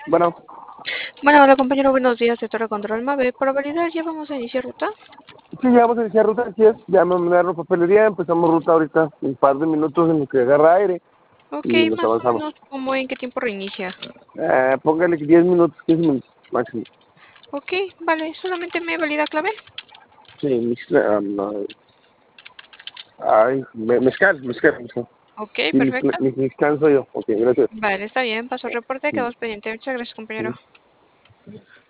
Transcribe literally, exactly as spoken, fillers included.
Bueno, Bueno, hola compañero, buenos días de Torre Control Mave. Para validar, ya vamos a iniciar ruta. sí, ya vamos a iniciar ruta, así es. Ya me mandaron papelería, empezamos ruta ahorita, un par de minutos en los que agarra aire Ok, y nos más o avanzamos. menos, ¿cómo en qué tiempo reinicia? Eh, póngale diez minutos, quince minutos máximo. Ok, vale, solamente me valida clave. Sí, mis, um, uh, ay, me, mezcal, mezcal, mezcal. Ok, Sí, mis, perfecto. mis, mezcal soy yo. Ok, gracias. Vale, está bien, paso el reporte, quedamos pendiente. Muchas gracias, compañero.